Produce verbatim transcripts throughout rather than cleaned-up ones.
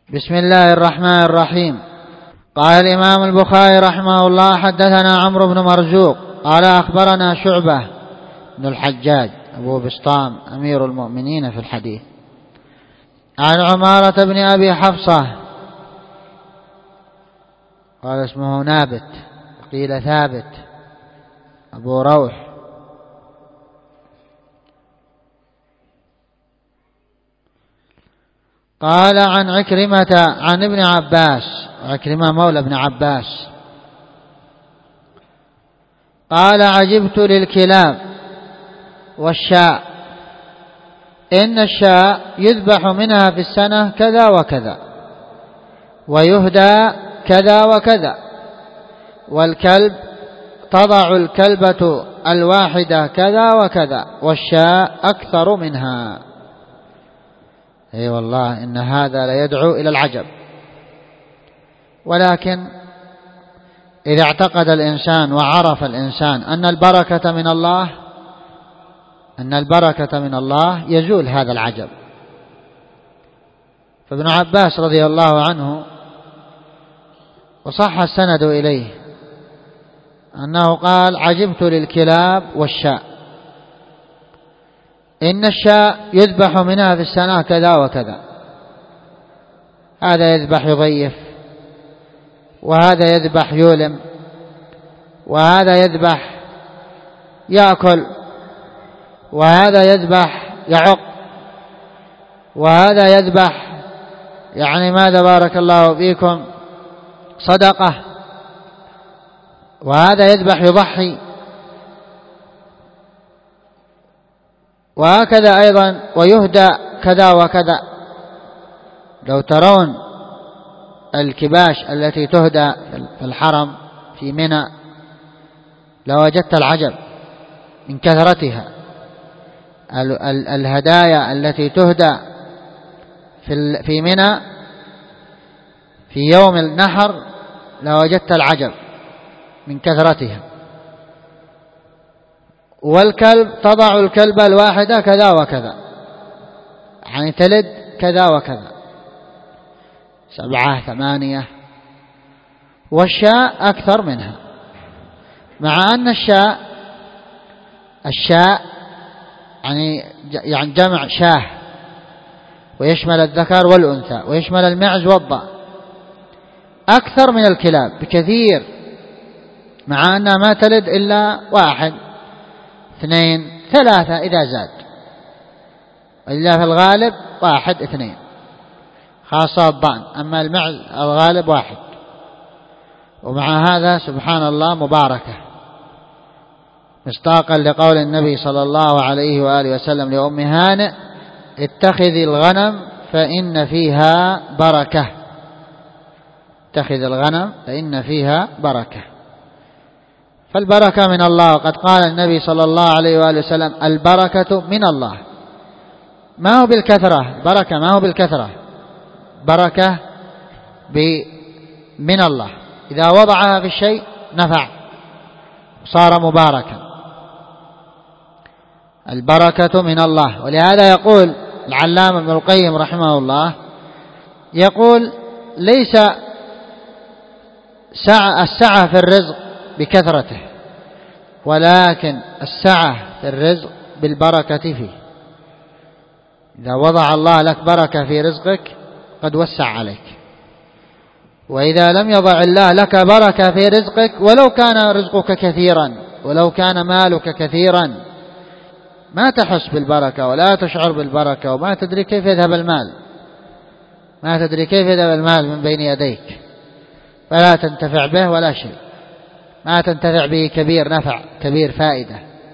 بسم الله الرحمن الرحيم. قال الإمام البخاري رحمه الله: حدثنا عمرو بن مرزوق قال أخبرنا شعبة بن الحجاج أبو بسطام أمير المؤمنين في الحديث عن عمارة بن أبي حفصة قال اسمه نابت قيل ثابت أبو روح قال عن عكرمة عن ابن عباس، عكرمة مولى ابن عباس، قال: عجبت للكلاب والشاء، إن الشاء يذبح منها في السنة كذا وكذا، ويهدى كذا وكذا، والكلب تضع الكلبة الواحدة كذا وكذا، والشاء أكثر منها. اي أيوة والله إن هذا ليدعو إلى العجب. ولكن إذا اعتقد الإنسان وعرف الإنسان أن البركة من الله أن البركة من الله يزول هذا العجب. فابن عباس رضي الله عنه وصح السند إليه أنه قال: عجبت للكلاب والشاء، إن الشاء يذبح منها في السنة كذا وكذا، هذا يذبح يضيف، وهذا يذبح يولم، وهذا يذبح يأكل، وهذا يذبح يعق، وهذا يذبح يعني ماذا بارك الله فيكم صدقة، وهذا يذبح يضحي، وهكذا أيضا ويهدى كذا وكذا. لو ترون الكباش التي تهدى في الحرم في منى لوجدت العجب من كثرتها. الهدايا التي تهدى في منى في يوم النحر لوجدت العجب من كثرتها. والكلب تضع الكلبة الواحدة كذا وكذا، يعني تلد كذا وكذا، سبعة ثمانية، والشاء أكثر منها، مع أن الشاء الشاء يعني يعني جمع شاه، ويشمل الذكر والأنثى، ويشمل المعز والضأن، أكثر من الكلاب بكثير، مع أنها ما تلد إلا واحد اثنين ثلاثة إذا زاد، إلا في الغالب واحد اثنين، خاصة الضأن، أما المعز الغالب واحد. ومع هذا سبحان الله مباركة، مصداقا لقول النبي صلى الله عليه وآله وسلم لأم هانئ: اتخذي الغنم فإن فيها بركة، اتخذي الغنم فإن فيها بركة. فالبركة من الله، وقد قال النبي صلى الله عليه وآله وسلم: البركة من الله، ما هو بالكثرة، بركة ما هو بالكثرة، بركة من الله، إذا وضعها في الشيء نفع صار مباركا. البركة من الله. ولهذا يقول العلامة ابن القيم رحمه الله، يقول: ليس سعة السعة في الرزق بكثرته، ولكن السعة في الرزق بالبركة فيه. إذا وضع الله لك بركة في رزقك قد وسع عليك، وإذا لم يضع الله لك بركة في رزقك ولو كان رزقك كثيرا، ولو كان مالك كثيرا، ما تحس بالبركة ولا تشعر بالبركة، وما تدري كيف يذهب المال، ما تدري كيف يذهب المال من بين يديك، فلا تنتفع به ولا شيء، ما تنتفع به كبير نفع كبير فائدة.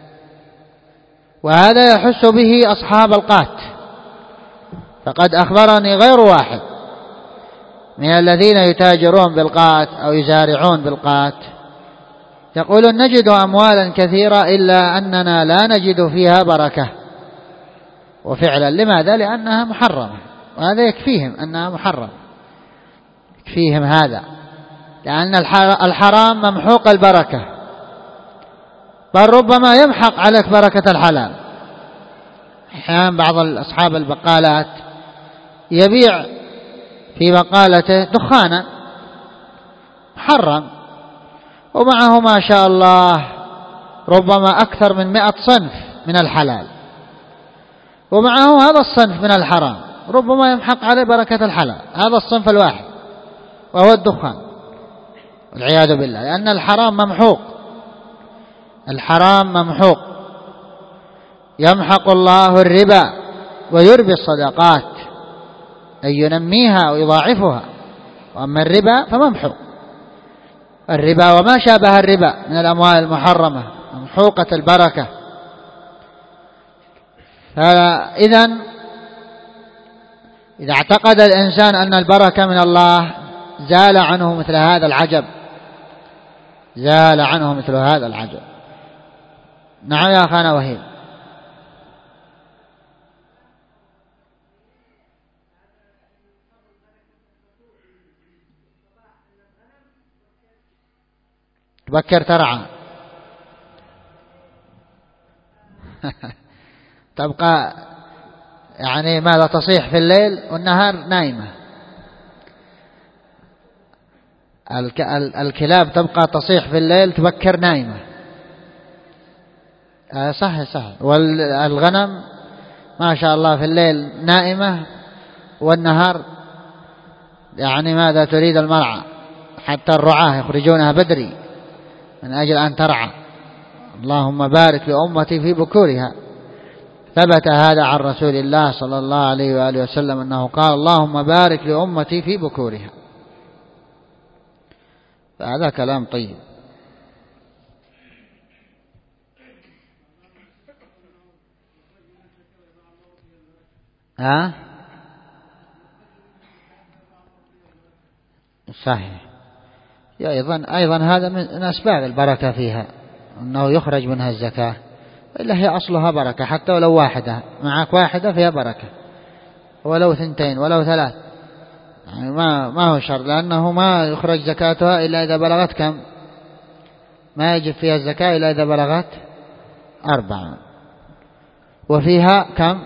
وهذا يحس به أصحاب القات، فقد أخبرني غير واحد من الذين يتاجرون بالقات أو يزارعون بالقات يقولون: نجد أموالا كثيرة إلا أننا لا نجد فيها بركة. وفعلا لماذا؟ لأنها محرمة، وهذا يكفيهم أنها محرمة، يكفيهم هذا، لأن الحرام ممحوق البركة، بل ربما يمحق عليك بركة الحلال. أحيانا بعض أصحاب البقالات يبيع في بقالته دخانا محرم، ومعه ما شاء الله ربما أكثر من مئة صنف من الحلال، ومعه هذا الصنف من الحرام، ربما يمحق عليه بركة الحلال هذا الصنف الواحد وهو الدخان والعياذ بالله، لأن الحرام ممحوق، الحرام ممحوق. يمحق الله الربا ويربي الصدقات، أي ينميها ويضاعفها، وأما الربا فممحوق. الربا وما شابه الربا من الأموال المحرمة ممحوقة البركة. فإذا إذا اعتقد الإنسان أن البركة من الله زال عنه مثل هذا العجب، زال عنه مثل هذا العجب. نعم يا أخانا وهيب. تبكر ترعى تبقى يعني ماذا تصيح في الليل والنهار نايمة. الكلاب تبقى تصيح في الليل تبكر نايمة. آه صح صح. والغنم ما شاء الله في الليل نائمة والنهار يعني ماذا تريد المرعى، حتى الرعاة يخرجونها بدري من أجل أن ترعى. اللهم بارك لأمتي في بكورها. ثبت هذا عن رسول الله صلى الله عليه وآله وسلم أنه قال اللهم بارك لأمتي في بكورها. فهذا كلام طيب. ها صحيح. أيضا أيضا هذا من أسباب البركة فيها أنه يخرج منها الزكاة، إلا هي أصلها بركة، حتى ولو واحدة معك واحدة فيها بركة، ولو ثنتين ولو ثلاث يعني ما ما هو شر، لأنه ما يخرج زكاتها إلا إذا بلغت كم؟ ما يجب فيها الزكاة إلا إذا بلغت أربعة، وفيها كم؟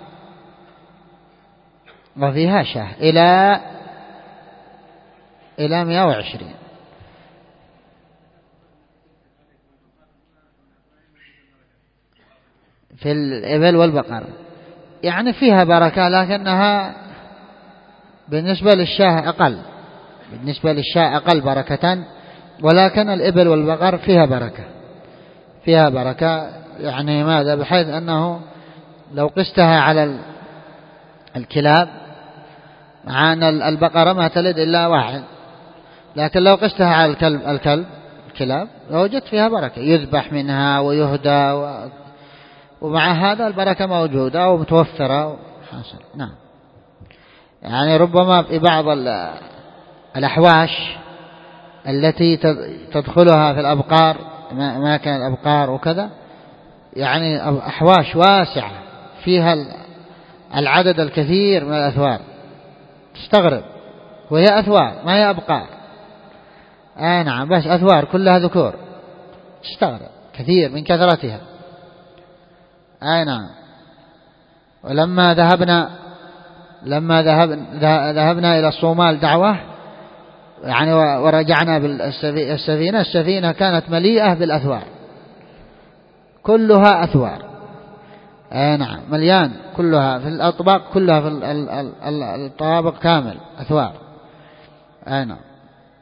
وفيها شاه إلى إلى مئة وعشرين. في الإبل والبقر يعني فيها بركة، لكنها بالنسبة للشاه أقل، بالنسبة للشاه أقل بركة، ولكن الإبل والبقر فيها بركة، فيها بركة يعني ماذا؟ بحيث أنه لو قستها على الكلاب، مع أن البقرة ما تلد إلا واحد، لكن لو قستها على الكلب الكلب الكلاب وجدت فيها بركة، يذبح منها ويهدى و... ومع هذا البركة موجودة ومتوفرة حاصل. نعم. يعني ربما في بعض الأحواش التي تدخلها في الأبقار، أماكن الأبقار وكذا، يعني أحواش واسعة فيها العدد الكثير من الأثوار، تستغرب، وهي أثوار ما هي أبقار. آه نعم، بس أثوار كلها ذكور، تستغرب كثير من كثرتها. آه نعم. ولما ذهبنا لما ذهبنا ذهبنا إلى الصومال دعوة يعني ورجعنا بالسفينة، السفينة كانت مليئة بالأثوار، كلها أثوار. آه نعم، مليان كلها في الأطباق، كلها في الطوابق كامل أثوار. آه نعم.